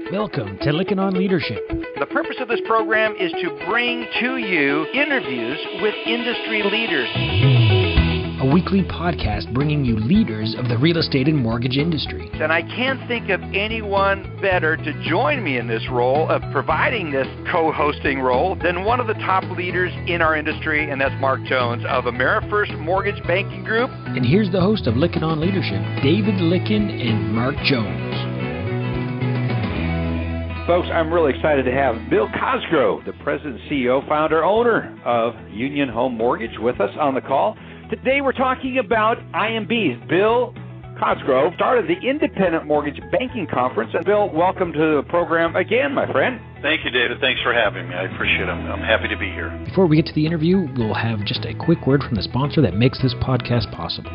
Welcome to Licking on Leadership. The purpose of this program is to bring to you interviews with industry leaders. A weekly podcast bringing you leaders of the real estate and mortgage industry. And I can't think of anyone better to join me in this role of providing this co-hosting role than one of the top leaders in our industry, and that's Mark Jones of AmeriFirst Mortgage Banking Group. And here's the host of Licking on Leadership, David Licken and Mark Jones. Folks, I'm really excited to have Bill Cosgrove, the president, CEO, founder, owner of Union Home Mortgage, with us on the call. Today we're talking about IMBs. Bill Cosgrove started the Independent Mortgage Banking Conference. And Bill, welcome to the program again, my friend. Thank you, David. Thanks for having me. I appreciate it. I'm happy to be here. Before we get to the interview, we'll have just a quick word from the sponsor that makes this podcast possible.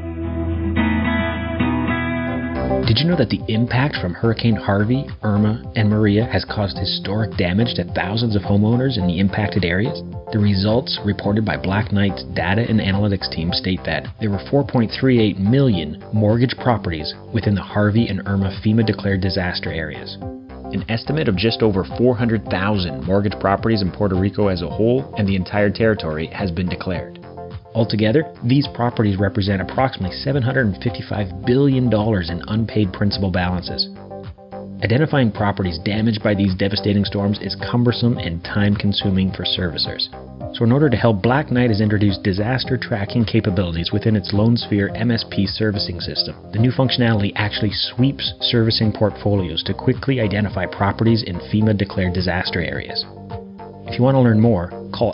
Did you know that the impact from Hurricane Harvey, Irma, and Maria has caused historic damage to thousands of homeowners in the impacted areas? The results reported by Black Knight's data and analytics team state that there were 4.38 million mortgage properties within the Harvey and Irma FEMA-declared disaster areas. An estimate of just over 400,000 mortgage properties in Puerto Rico as a whole and the entire territory has been declared. Altogether, these properties represent approximately $755 billion in unpaid principal balances. Identifying properties damaged by these devastating storms is cumbersome and time-consuming for servicers. So in order to help, Black Knight has introduced disaster tracking capabilities within its LoanSphere MSP servicing system. The new functionality actually sweeps servicing portfolios to quickly identify properties in FEMA-declared disaster areas. If you want to learn more, call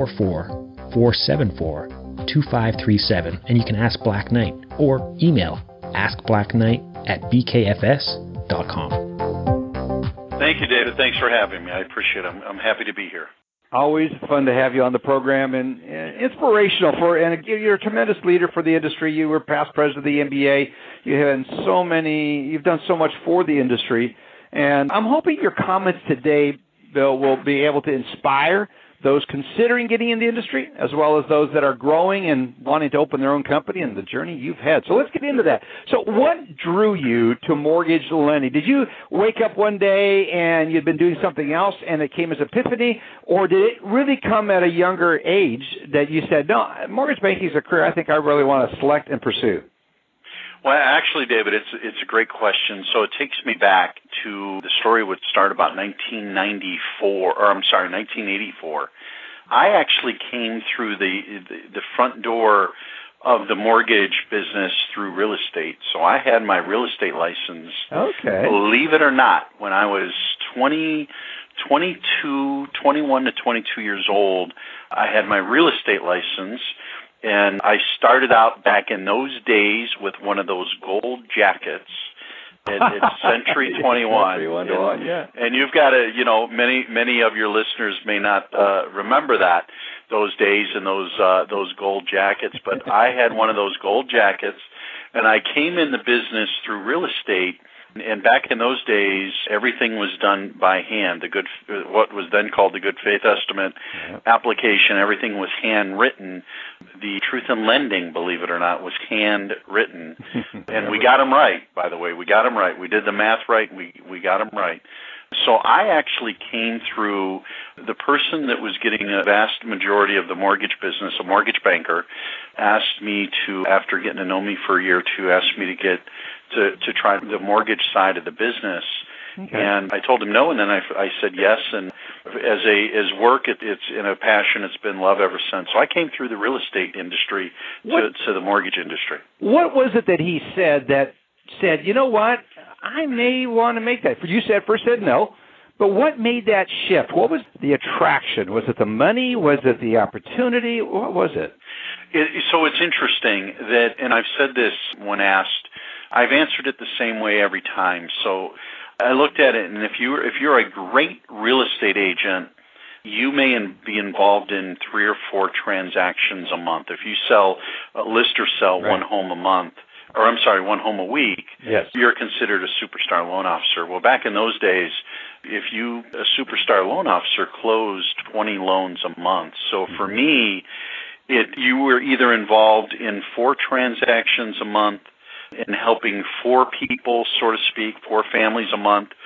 844-474-2537 and you can ask Black Knight or email askblackknight@bkfs.com. Thank you, David. Thanks for having me. I appreciate it. I'm happy to be here. Always fun to have you on the program and inspirational and you're a tremendous leader for the industry. You were past president of the NBA. You've done so much for the industry. And I'm hoping your comments today, Bill, will be able to inspire those considering getting in the industry, as well as those that are growing and wanting to open their own company and the journey you've had. So let's get into that. So what drew you to mortgage lending? Did you wake up one day and you'd been doing something else and it came as epiphany, or did it really come at a younger age that you said, no, mortgage banking is a career I think I really want to select and pursue? Well, actually, David, it's a great question. So it takes me back to the story would start about 1984. I actually came through the front door of the mortgage business through real estate. So I had my real estate license, believe it or not, when I was 21 to 22 years old. I had my real estate license. And I started out back in those days with one of those gold jackets. It's Century 21. And you've got to, many of your listeners may not remember those days and those gold jackets. But I had one of those gold jackets, and I came in the business through real estate. And back in those days, everything was done by hand. What was then called the good faith estimate application, everything was handwritten. The truth in lending, believe it or not, was handwritten. And we got them right, by the way. We got them right. We did the math right. We got them right. So I actually came through the person that was getting a vast majority of the mortgage business, a mortgage banker, asked me to, after getting to know me for a year or two, asked me to get to try the mortgage side of the business. Okay. And I told him no, and then I said yes. And as work, it's in a passion. It's been love ever since. So I came through the real estate industry to the mortgage industry. What was it that he said, you know what, I may want to make that? You first said no, but what made that shift? What was the attraction? Was it the money? Was it the opportunity? What was it? So it's interesting that, and I've said this when asked, I've answered it the same way every time. So I looked at it, and if you're a great real estate agent, you may be involved in 3 or 4 transactions a month. If you list or sell one home a month, one home a week, you're considered a superstar loan officer. Well, back in those days, a superstar loan officer closed 20 loans a month. So for me, you were either involved in 4 transactions a month, in helping 4 people, so to speak, 4 families a month,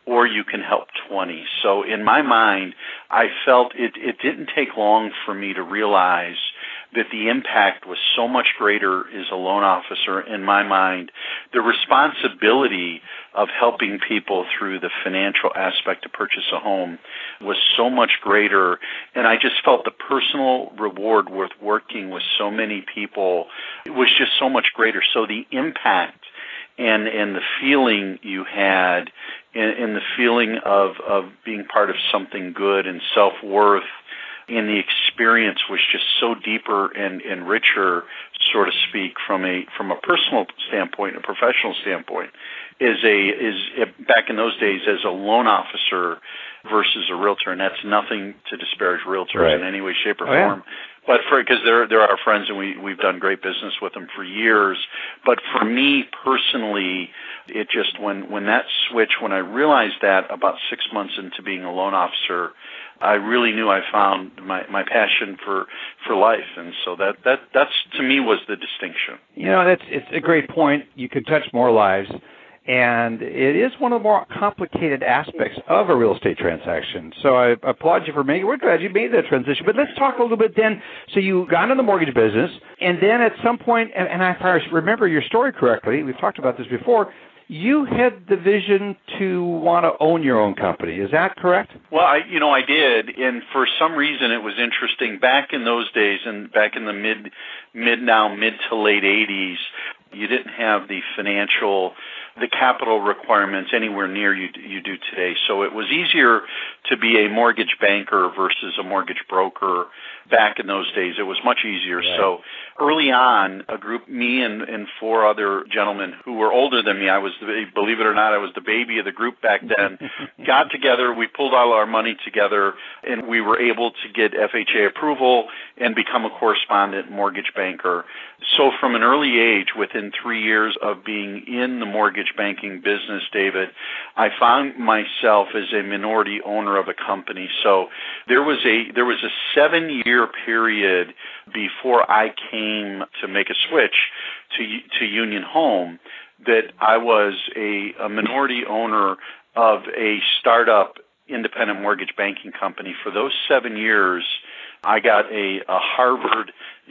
or you can help 20. So in my mind, I felt it didn't take long for me to realize that the impact was so much greater as a loan officer. In my mind, the responsibility of helping people through the financial aspect to purchase a home was so much greater, and I just felt the personal reward with working with so many people was just so much greater. So the impact and the feeling you had and the feeling of being part of something good and self-worth, and the experience was just so deeper and richer, so to speak, from a personal standpoint, a professional standpoint, is back in those days as a loan officer versus a realtor, and that's nothing to disparage realtors in any way, shape, or form. But because they're our friends and we've done great business with them for years. But for me personally, it just when that switch, when I realized that about 6 months into being a loan officer, I really knew I found my passion for life, and so that's to me was the distinction. It's a great point. You could touch more lives, and it is one of the more complicated aspects of a real estate transaction. So I applaud you for making it. We're glad you made that transition. But let's talk a little bit then. So you got into the mortgage business, and then at some point, and if I remember your story correctly, we've talked about this before, you had the vision to want to own your own company. Is that correct? Well, I did, and for some reason it was interesting. Back in those days, and back in the mid to late 80s, you didn't have the capital requirements anywhere near you do today. So it was easier to be a mortgage banker versus a mortgage broker. Back in those days, it was much easier. Right. So early on, a group, me and 4 other gentlemen who were older than me, believe it or not, I was the baby of the group back then, got together, we pulled all our money together, and we were able to get FHA approval and become a correspondent mortgage banker. So from an early age, within 3 years of being in the mortgage banking business, David, I found myself as a minority owner of a company. So there was a 7-year period before I came to make a switch to Union Home that I was a minority owner of a startup independent mortgage banking company. For those 7 years, I got a Harvard,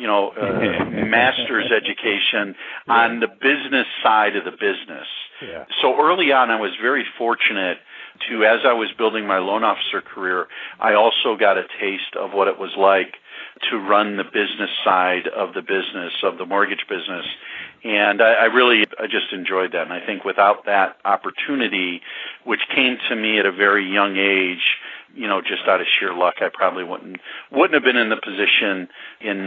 master's education on the business side of the business. Yeah. So early on, I was very fortunate to, as I was building my loan officer career, I also got a taste of what it was like to run the business side of the business, of the mortgage business. And I just enjoyed that. And I think without that opportunity, which came to me at a very young age, just out of sheer luck, I probably wouldn't have been in the position in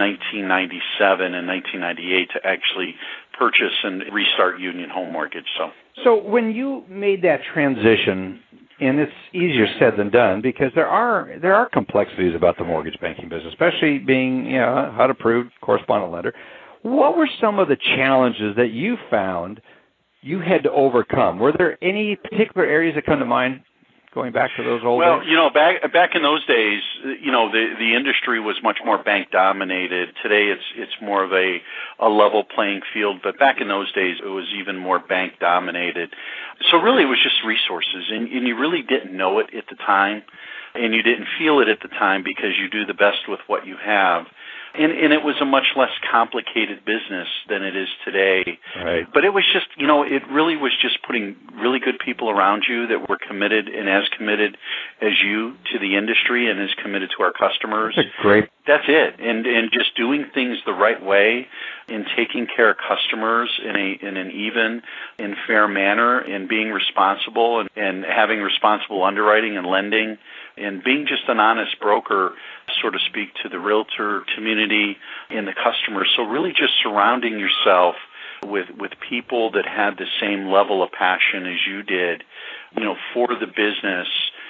1997 and 1998 to actually purchase and restart Union Home Mortgage. So when you made that transition, and it's easier said than done because there are complexities about the mortgage banking business, especially being HUD-approved correspondent lender. What were some of the challenges that you found you had to overcome? Were there any particular areas that come to mind going back to those old days? Well, back in those days, the industry was much more bank dominated. Today it's more of a level playing field, but back in those days it was even more bank dominated. So really it was just resources, and you really didn't know it at the time, and you didn't feel it at the time because you do the best with what you have. And it was a much less complicated business than it is today. Right. But it was just, it really was just putting really good people around you that were committed and as committed as you to the industry and as committed to our customers. That's it. And just doing things the right way and taking care of customers in an even and fair manner and being responsible and having responsible underwriting and lending and being just an honest broker, so to speak, to the realtor community and the customers. So really just surrounding yourself with people that had the same level of passion as you did, for the business.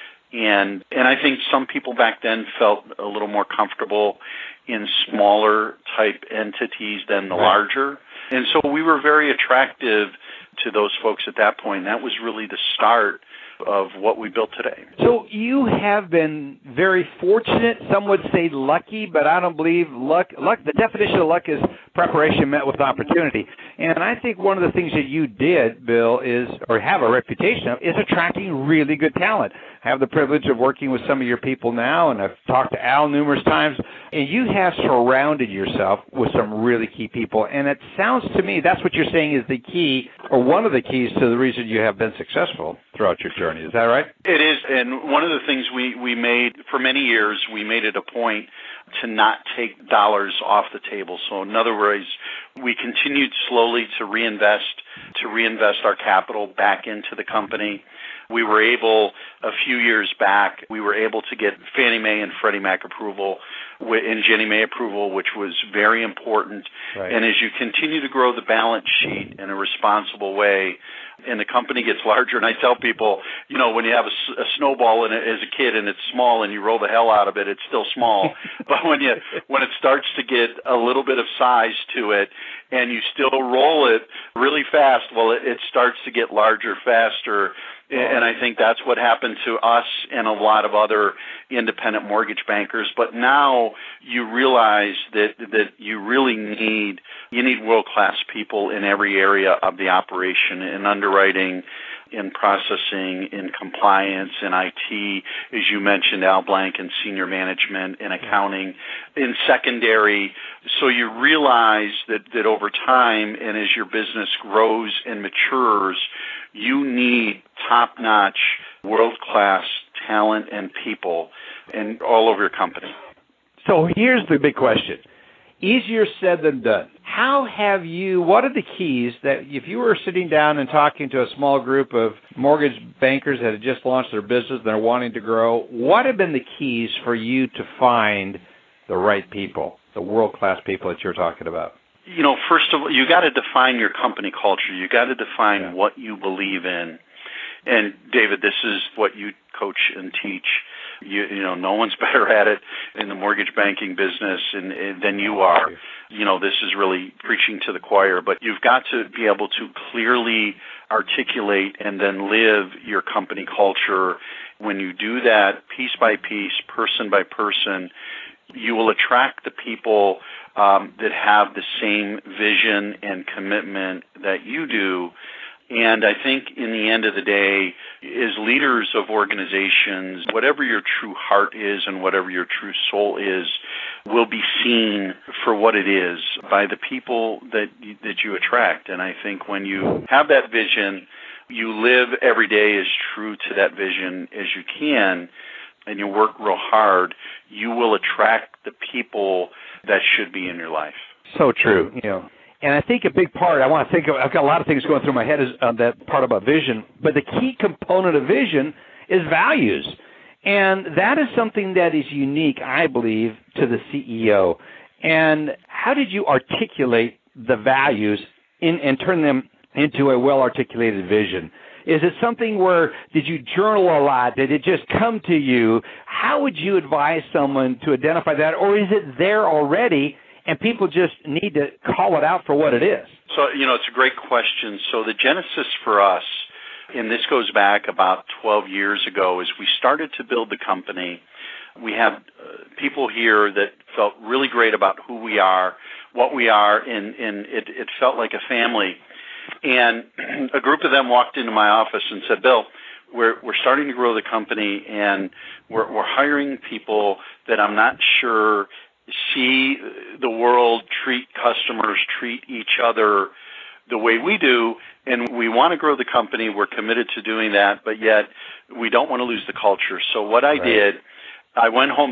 And I think some people back then felt a little more comfortable in smaller type entities than the larger. And so we were very attractive to those folks at that point. That was really the start of what we built today. So you have been very fortunate. Some would say lucky, but I don't believe luck. The definition of luck is preparation met with opportunity. And I think one of the things that you did, Bill, or have a reputation of, is attracting really good talent. I have the privilege of working with some of your people now, and I've talked to Al numerous times, and you have surrounded yourself with some really key people. And it sounds to me that's what you're saying is the key, or one of the keys to the reason you have been successful throughout your journey. Is that right? It is, and one of the things we made for many years, we made it a point to not take dollars off the table. So in other words, we continued slowly to reinvest our capital back into the company. We were able, a few years back, to get Fannie Mae and Freddie Mac approval and Ginnie Mae approval, which was very important. Right. And as you continue to grow the balance sheet in a responsible way, and the company gets larger, and I tell people, when you have a snowball in it as a kid and it's small and you roll the hell out of it, it's still small. But when it starts to get a little bit of size to it and you still roll it really fast, well, it starts to get larger faster. And I think that's what happened to us and a lot of other independent mortgage bankers. But now you realize that you really need world-class people in every area of the operation, in underwriting, in processing, in compliance, in IT, as you mentioned, Al Blank, in senior management, in accounting, in secondary. So you realize that over time, and as your business grows and matures, you need top-notch, world-class talent and people and all over your company. So here's the big question. Easier said than done. What are the keys that if you were sitting down and talking to a small group of mortgage bankers that had just launched their business and they're wanting to grow, what have been the keys for you to find the right people, the world-class people that you're talking about? First of all, you got to define your company culture. You got to define what you believe in. And David, this is what you coach and teach. No one's better at it in the mortgage banking business than you are. This is really preaching to the choir, but you've got to be able to clearly articulate and then live your company culture. When you do that piece by piece, person by person, you will attract the people that have the same vision and commitment that you do. And I think in the end of the day, as leaders of organizations, whatever your true heart is and whatever your true soul is will be seen for what it is by the people that you attract. And I think when you have that vision, you live every day as true to that vision as you can, and you work real hard, you will attract the people that should be in your life. So true. And I think a big part, I've got a lot of things going through my head is that part about vision, but the key component of vision is values. And that is something that is unique, I believe, to the CEO. And how did you articulate the values and turn them into a well-articulated vision? Is it something where, did you journal a lot? Did it just come to you? How would you advise someone to identify that? Or is it there already and people just need to call it out for what it is? So, it's a great question. So the genesis for us, and this goes back about 12 years ago, is we started to build the company. We have people here that felt really great about who we are, what we are, and it felt like a family. And a group of them walked into my office and said, Bill, we're starting to grow the company, and we're hiring people that I'm not sure see the world, treat customers, treat each other the way we do, and we want to grow the company. We're committed to doing that, but yet we don't want to lose the culture. So what I did, I went home.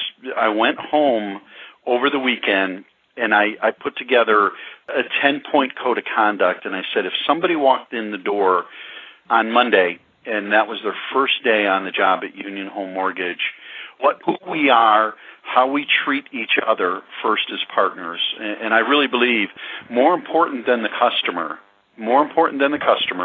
I went home over the weekend, and I put together a 10-point code of conduct, and I said, if somebody walked in the door on Monday, and that was their first day on the job at Union Home Mortgage, who we are, how we treat each other first as partners. And I really believe more important than the customer, more important than the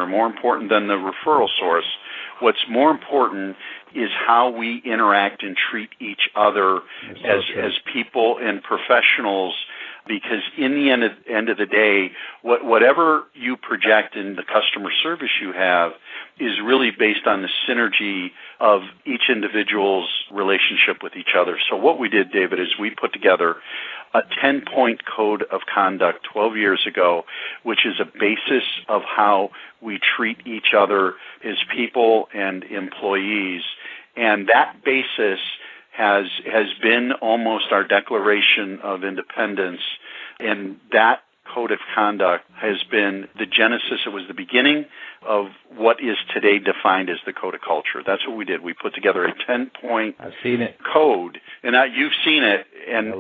referral source, what's more important is how we interact and treat each other as people and professionals because in the end of the day, whatever you project in the customer service you have is really based on the synergy of each individual's relationship with each other. So what we did, David, is we put together a 10-point code of conduct 12 years ago, which is a basis of how we treat each other as people and employees. And that basis has been almost our Declaration of Independence, and that code of conduct has been the genesis. It was the beginning of what is today defined as the code of culture. That's what we did. We put together a 10-point code, and you've seen it, and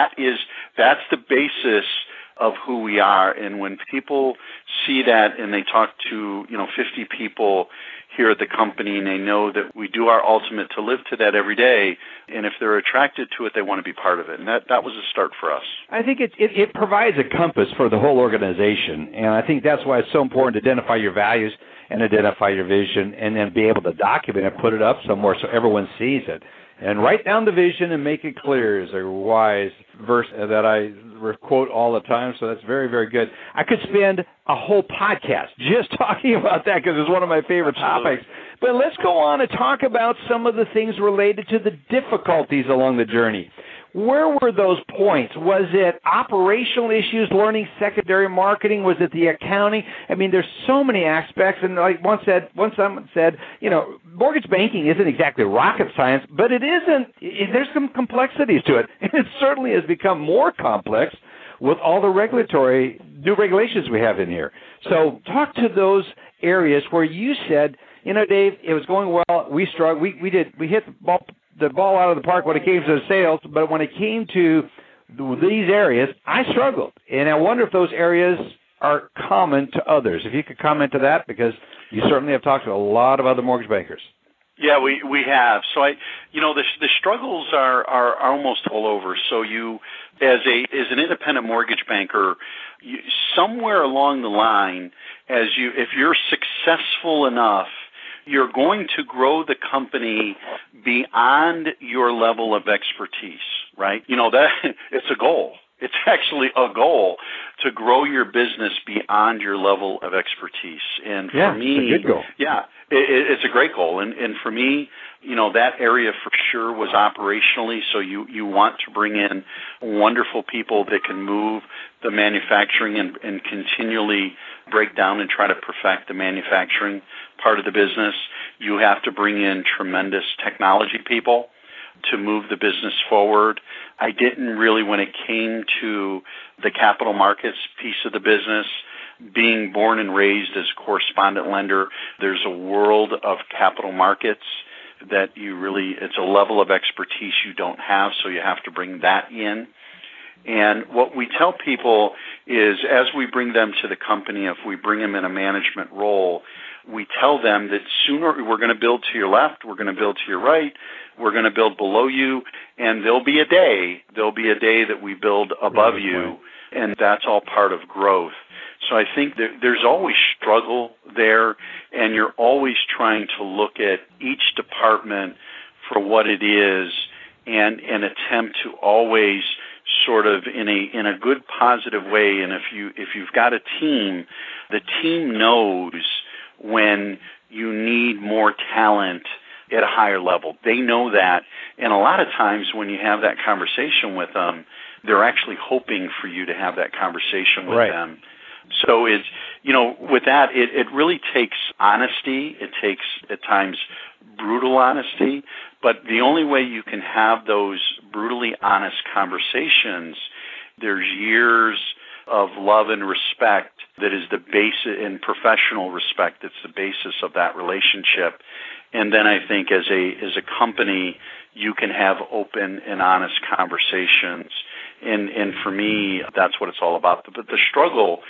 that's the basis of who we are. And when people see that and they talk to 50 people here at the company, and they know that we do our ultimate to live to that every day, and if they're attracted to it, they want to be part of it. And that was a start for us. I think it provides a compass for the whole organization, and I think that's why it's so important to identify your values and identify your vision, and then be able to document it, put it up somewhere so everyone sees it. And write down the vision and make it clear is a wise verse that I quote all the time, so that's very, very good. I could spend a whole podcast just talking about that because it's one of my favorite topics. But let's go on and talk about some of the things related to the difficulties along the journey. Where were those points? Was it operational issues, learning secondary marketing? Was it the accounting? I mean, there's so many aspects. And like someone said, mortgage banking isn't exactly rocket science, but it isn't. There's some complexities to it. And it certainly has become more complex with all the new regulations we have in here. So talk to those areas where you said, Dave, it was going well. We struggled. We hit the ball out of the park when it came to the sales, but when it came to these areas, I struggled. And I wonder if those areas are common to others. If you could comment to that, because you certainly have talked to a lot of other mortgage bankers. Yeah, we have. So the struggles are almost all over. So you, as an independent mortgage banker, somewhere along the line, if you're successful enough, you're going to grow the company beyond your level of expertise, right? That it's a goal. It's actually a goal to grow your business beyond your level of expertise. And for me, it's a good goal. Yeah, it's a great goal. And for me, that area for sure was operationally. So you want to bring in wonderful people that can move the manufacturing and continually break down and try to perfect the manufacturing part of the business. You have to bring in tremendous technology people to move the business forward. I didn't really, when it came to the capital markets piece of the business, being born and raised as a correspondent lender, there's a world of capital markets that it's a level of expertise you don't have, so you have to bring that in. And what we tell people is, as we bring them to the company, if we bring them in a management role, we tell them that sooner we're going to build to your left, we're going to build to your right, we're going to build below you, and there'll be a day that we build above you, and that's all part of growth. So I think that there's always struggle there, and you're always trying to look at each department for what it is and attempt to always sort of in a good positive way. And if you've got a team, the team knows when you need more talent at a higher level. They know that, and a lot of times when you have that conversation with them, they're actually hoping for you to have that conversation with them. So it's, with that, it really takes honesty. It takes, at times, brutal honesty. But the only way you can have those brutally honest conversations, there's years of love and respect that is the basis, in professional respect, that's the basis of that relationship. And then I think as a company, you can have open and honest conversations. And for me, that's what it's all about. But the struggle,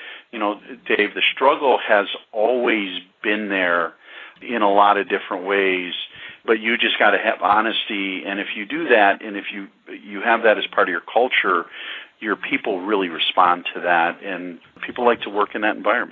Dave, the struggle has always been there in a lot of different ways. But you just got to have honesty. And if you do that, and if you have that as part of your culture, your people really respond to that. And people like to work in that environment.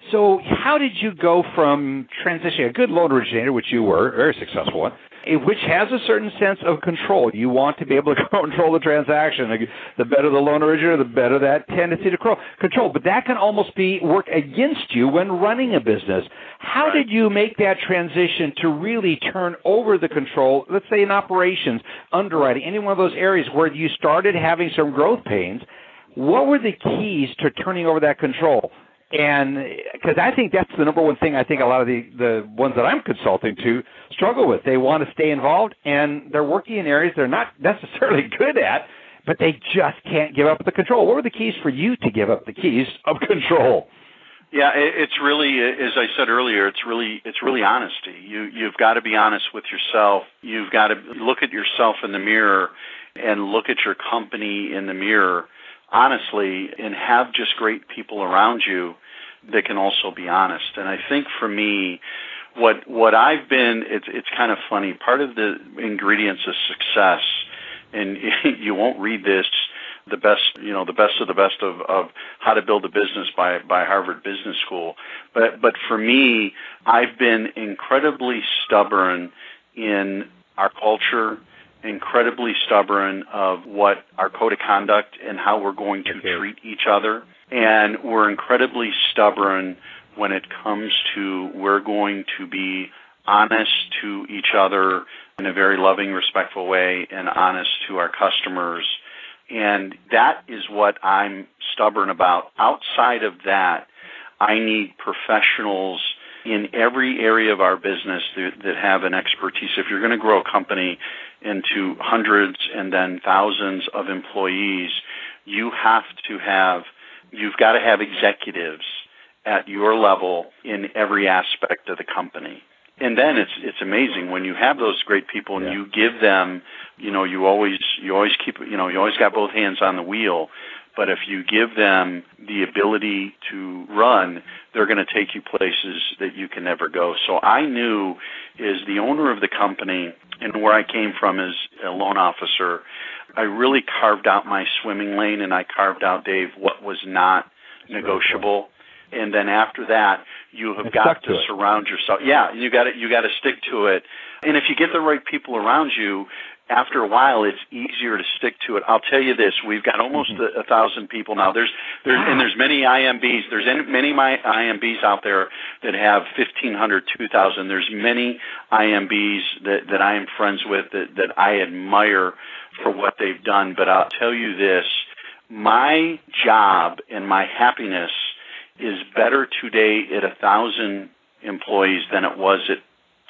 So how did you go from transitioning a good loan originator, which you were, very successful one, which has a certain sense of control. You want to be able to control the transaction. The better the loan originator, the better that tendency to control. But that can almost work against you when running a business. How did you make that transition to really turn over the control, let's say in operations, underwriting, any one of those areas where you started having some growth pains? What were the keys to turning over that control? And because I think that's the number one thing I think a lot of the ones that I'm consulting to struggle with. They want to stay involved, and they're working in areas they're not necessarily good at, but they just can't give up the control. What were the keys for you to give up the keys of control? Yeah, it's really, as I said earlier, it's really honesty. You've got to be honest with yourself. You've got to look at yourself in the mirror and look at your company in the mirror honestly, and have just great people around you that can also be honest. And I think for me, what I've been, it's kind of funny. Part of the ingredients of success, and you won't read this, the best of the best of How to Build a Business by Harvard Business School. But for me, I've been incredibly stubborn in our culture, incredibly stubborn of what our code of conduct and how we're going to treat each other. And we're incredibly stubborn when it comes to we're going to be honest to each other in a very loving, respectful way and honest to our customers. And that is what I'm stubborn about. Outside of that, I need professionals in every area of our business that have an expertise. If you're going to grow a company into hundreds and then thousands of employees, you've got to have executives at your level in every aspect of the company. And then it's amazing when you have those great people and you give them, you always got both hands on the wheel. But if you give them the ability to run, they're going to take you places that you can never go. So I knew, as the owner of the company and where I came from as a loan officer, I really carved out my swimming lane, and I carved out, Dave, what was not negotiable. And then after that, you have got to surround yourself. Yeah, you got to stick to it. And if you get the right people around you, after a while, it's easier to stick to it. I'll tell you this: we've got almost 1,000 people now. There's many IMBs. There's many IMBs out there that have 1,500, 2,000. There's many IMBs that I am friends with that I admire for what they've done. But I'll tell you this: my job and my happiness is better today at 1,000 employees than it was at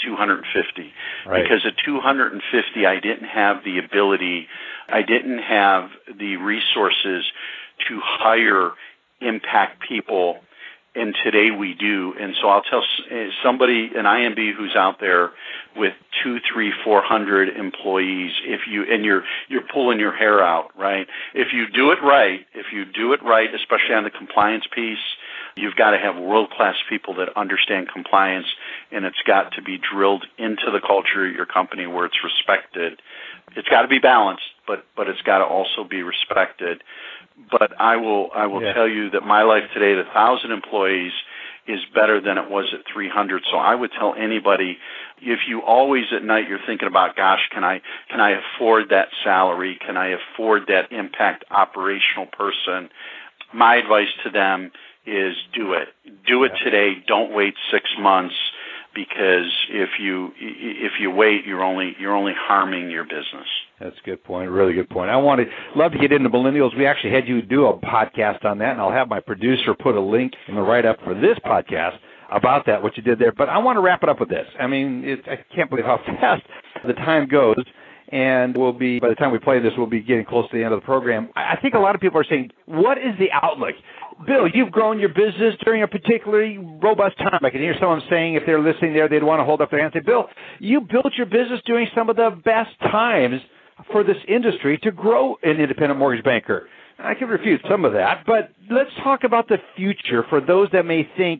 250. Right. Because at 250, I didn't have the ability, I didn't have the resources to hire impact people, and today we do. And so I'll tell somebody, an IMB who's out there with 200, 300, 400 employees, you're pulling your hair out, right? If you do it right, especially on the compliance piece, you've got to have world-class people that understand compliance, and it's got to be drilled into the culture of your company where it's respected. It's got to be balanced, but it's got to also be respected. But I will tell you that my life today at 1,000 employees is better than it was at 300. So I would tell anybody, if you always at night you're thinking about, gosh, can I afford that salary? Can I afford that impact operational person? My advice to them is do it. Do it today. Don't wait 6 months, because if you wait, you're only harming your business. That's a good point. Really good point. Love to get into millennials. We actually had you do a podcast on that, and I'll have my producer put a link in the write-up for this podcast about that, what you did there. But I want to wrap it up with this. I mean, I can't believe how fast the time goes. And by the time we play this, we'll be getting close to the end of the program. I think a lot of people are saying, what is the outlook? Bill, you've grown your business during a particularly robust time. I can hear someone saying, if they're listening there, they'd want to hold up their hand and say, Bill, you built your business during some of the best times for this industry to grow an independent mortgage banker. I can refute some of that, but let's talk about the future for those that may think,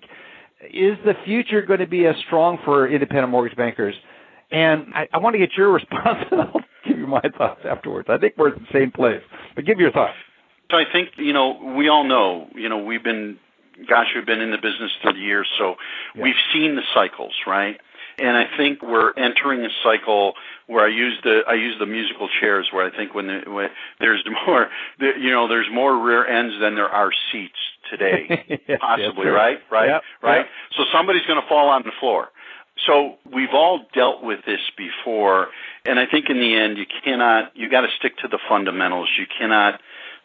is the future going to be as strong for independent mortgage bankers? And I want to get your response, and I'll give you my thoughts afterwards. I think we're at the same place, but give your thoughts. So I think, we all know, we've been gosh, we've been in the business 30 years, so we've seen the cycles, right? And I think we're entering a cycle where I use the musical chairs, where I think when there's more, there's more rear ends than there are seats today, possibly, right? Right? Right? So somebody's going to fall on the floor. So we've all dealt with this before, and I think in the end you got to stick to the fundamentals. You cannot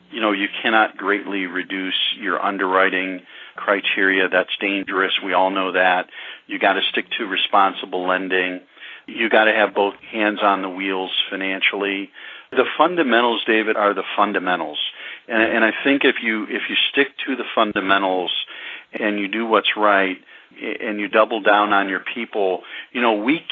greatly reduce your underwriting criteria. That's dangerous. We all know that. You got to stick to responsible lending. You got to have both hands on the wheels financially. The fundamentals, David, are the fundamentals. And I think if you stick to the fundamentals and you do what's right, and you double down on your people, we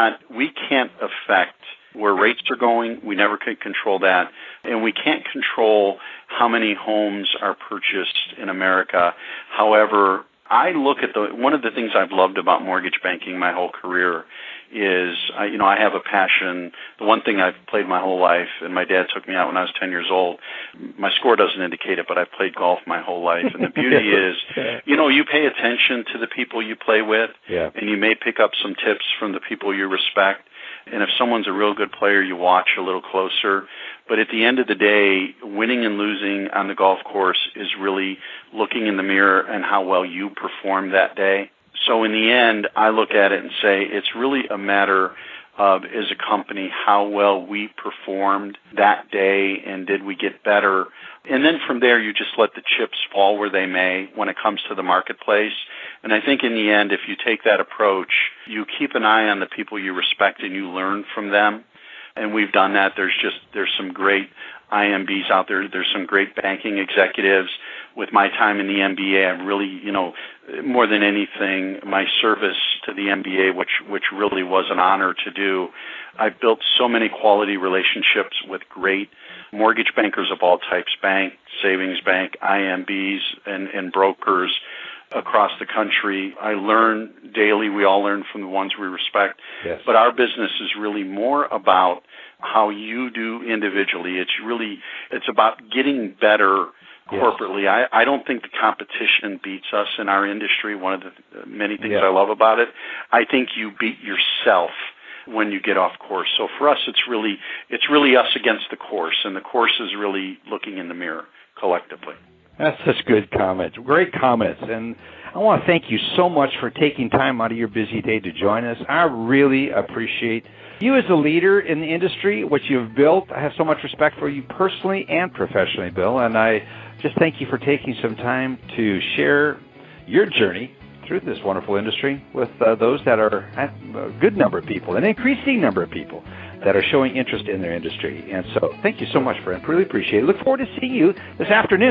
can't affect where rates are going. We never can control that. And we can't control how many homes are purchased in America. However, I look at one of the things I've loved about mortgage banking my whole career is, I have a passion. The one thing I've played my whole life, and my dad took me out when I was 10 years old. My score doesn't indicate it, but I've played golf my whole life. And the beauty is, you pay attention to the people you play with, and you may pick up some tips from the people you respect. And if someone's a real good player, you watch a little closer. But at the end of the day, winning and losing on the golf course is really looking in the mirror and how well you perform that day. So in the end, I look at it and say it's really a matter of, as a company, how well we performed that day and did we get better. And then from there, you just let the chips fall where they may when it comes to the marketplace. And I think in the end, if you take that approach, you keep an eye on the people you respect and you learn from them. And we've done that. There's some great IMBs out there. There's some great banking executives. With my time in the MBA, I've really, more than anything, my service to the MBA, which really was an honor to do. I've built so many quality relationships with great mortgage bankers of all types, bank, savings bank, IMBs, and brokers across the country. I learn daily. We all learn from the ones we respect. Yes. But our business is really more about how you do individually. It's about getting better corporately. Yes. I don't think the competition beats us in our industry. One of the many things I love about it, I think you beat yourself when you get off course. So for us, it's really us against the course, and the course is really looking in the mirror collectively. That's such good comments. Great comments. And I want to thank you so much for taking time out of your busy day to join us. I really appreciate you as a leader in the industry, what you've built. I have so much respect for you personally and professionally, Bill. And I just thank you for taking some time to share your journey through this wonderful industry with those that are a good number of people, an increasing number of people that are showing interest in their industry. And so thank you so much, friend. Really appreciate it. Look forward to seeing you this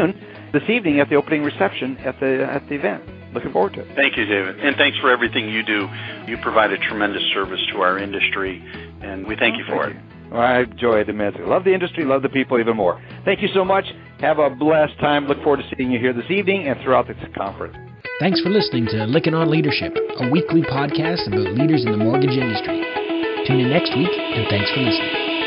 evening at the opening reception at the event. Looking forward to it. Thank you, David. And thanks for everything you do. You provide a tremendous service to our industry, and we thank you for it. Well, I enjoy it immensely. Love the industry, love the people even more. Thank you so much. Have a blessed time. Look forward to seeing you here this evening and throughout this conference. Thanks for listening to Lykken on Leadership, a weekly podcast about leaders in the mortgage industry. Tune in next week, and thanks for listening.